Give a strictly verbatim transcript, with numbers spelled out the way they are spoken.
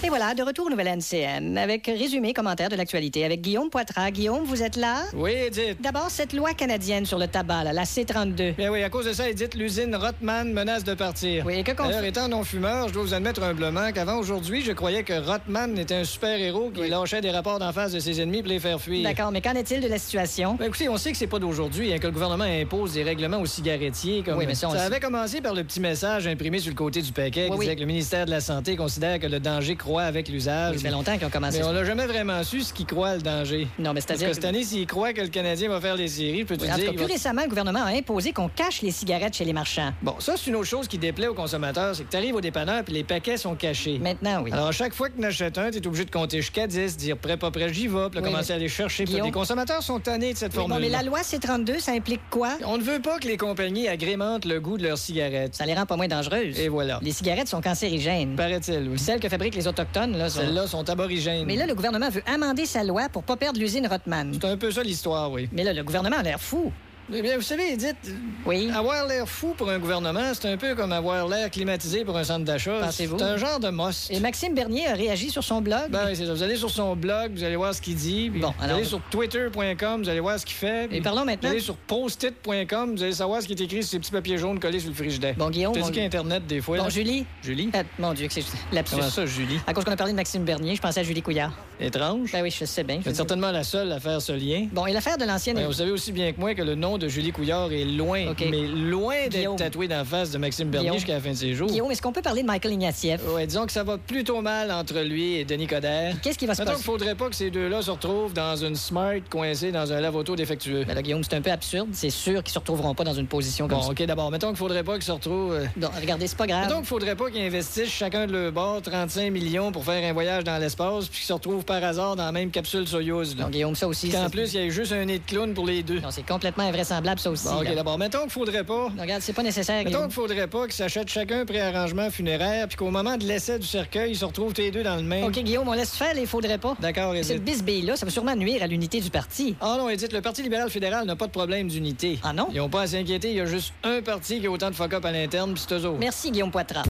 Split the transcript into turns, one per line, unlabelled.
voilà, de retour au Nouvelle N C M, avec résumé, commentaire de l'actualité, avec Guillaume Poitras. Guillaume, vous êtes là?
Oui, Edith.
D'abord, cette loi canadienne sur le tabac, là, la C trente-deux.
Bien oui, à cause de ça, Edith, l'usine Rothman menace de partir.
Oui, et que qu'on
D'ailleurs,
fait?
étant non-fumeur, je dois vous admettre humblement qu'avant aujourd'hui, je croyais que Rothman était un super-héros qui
Oui.
lâchait des rapports d'en face de ses ennemis pour les faire fuir.
D'accord, mais qu'en est-il de la situation?
Ben, écoutez, on sait que c'est pas d'aujourd'hui hein, que le gouvernement impose des règlements aux cigarettiers. Comme...
Oui, mais ça, on le
ça
sait.
avait commencé par le petit message imprimé sur le côté du paquet qui
Oui,
disait
oui.
que le ministère de la Santé considère que le danger croît avec l'usage.
Oui, ça fait longtemps qu'ils ont commencé.
Mais
ça.
on n'a jamais vraiment su ce qui croit le danger.
Non, mais
Parce
c'est-à-dire...
que cette année, s'il croit que le Canadien va faire les séries, peux-tu
Oui, en tout
dire...
cas,
qu'il
plus
va-
récemment, le gouvernement a imposé qu'on cache les cigarettes chez les marchands.
Bon, ça, c'est une autre chose qui déplaît aux consommateurs, c'est que tu arrives au dépanneur puis les paquets sont cachés.
Maintenant, oui.
Alors, chaque fois que tu en achètes un, tu es obligé de compter jusqu'à dix, dire prêt, pas prêt, j'y vais, puis là,
Oui,
commencer
mais-
à aller chercher. Puis
Guillaume-
les consommateurs sont tannés de cette
Oui, bon,
formule.
mais la loi C trente-deux, ça implique quoi?
On ne veut pas que les compagnies agrémentent le goût de leurs cigarettes.
Ça les rend pas moins dangereuses.
Et voilà.
Les cigarettes sont cancérigènes.
Paraît-il, oui.
Puis celles que fabriquent les Autochtones, là, sont...
Celles-là sont aborigènes.
Mais là, le gouvernement veut amender sa loi pour pas perdre l'usine Rothman.
C'est un peu ça l'histoire, oui.
Mais là, le gouvernement a l'air fou.
Eh bien, vous savez, Edith,
Oui.
avoir l'air fou pour un gouvernement, c'est un peu comme avoir l'air climatisé pour un centre d'achat.
Pensez-vous?
C'est un genre de must.
Et Maxime Bernier a réagi sur son blog.
Ben oui, c'est ça. Vous allez sur son blog, vous allez voir ce qu'il dit. puis
Bon,
vous
alors-
allez sur twitter point com, vous allez voir ce qu'il fait. puis
Et parlons
Vous
maintenant...
allez sur post-it point com, vous allez savoir ce qui est écrit sur ces petits papiers jaunes collés sur le frigidaire.
Bon, Guillaume...
T'as
on-
dit qu'il y a Internet des fois.
Bon,
là?
Julie...
Julie?
Euh, mon Dieu, que c'est lapsus.
Comment ça, Julie?
À cause qu'on a parlé de Maxime Bernier, je pensais à Julie Couillard.
Étrange.
Ben oui, je sais bien.
Vous êtes certainement la seule à faire ce lien.
Bon, et l'affaire de l'ancienne...
Ben, vous savez aussi bien que moi que le nom de Julie Couillard est loin,
OK.
mais loin d'être
Guillaume.
tatoué d'en face de Maxime Bernier
Guillaume.
jusqu'à la fin de ses jours.
Guillaume, est-ce qu'on peut parler de Michael Ignatieff?
Ouais, disons que ça va plutôt mal entre lui et Denis Coderre.
Qu'est-ce qui va se
Mettons
passer?
qu'il faudrait pas que ces deux-là se retrouvent dans une Smart coincée dans un lave-auto défectueux.
Ben là, Guillaume, c'est un peu absurde. C'est sûr qu'ils se retrouveront pas dans une position comme
Bon,
ça.
OK, d'abord, mettons qu'il faudrait pas qu'ils se retrouvent... euh,
Non, regardez, c'est pas grave.
Mettons qu'il faudrait pas qu'ils investissent chacun de leur bord trente-cinq millions pour faire un voyage dans l'espace puis qu'ils se retrouvent par hasard dans la même capsule Soyouz. Là.
Non, Guillaume, ça aussi...
Puis qu'en
c'est-
plus, il y a juste un nez de clown pour les deux.
Non, c'est complètement invraisemblable, ça aussi.
Bon, OK,
là.
d'abord, mettons qu'il faudrait pas...
Non, regarde, c'est pas nécessaire,
Mettons
Guillaume.
qu'il faudrait pas qu'ils s'achètent chacun un préarrangement funéraire puis qu'au moment de l'essai du cercueil, ils se retrouvent tous les deux dans le même.
OK, Guillaume, on laisse faire, il faudrait pas.
D'accord,
Cette
Edith.
bisbille-là, ça va sûrement nuire à l'unité du parti.
Ah non, Edith, le Parti libéral fédéral n'a pas de problème d'unité.
Ah non?
Ils n'ont pas à s'inquiéter, il y a juste un parti qui a autant de fuck-up à l'interne, puis c'est eux autres.
Merci, Guillaume Poitras.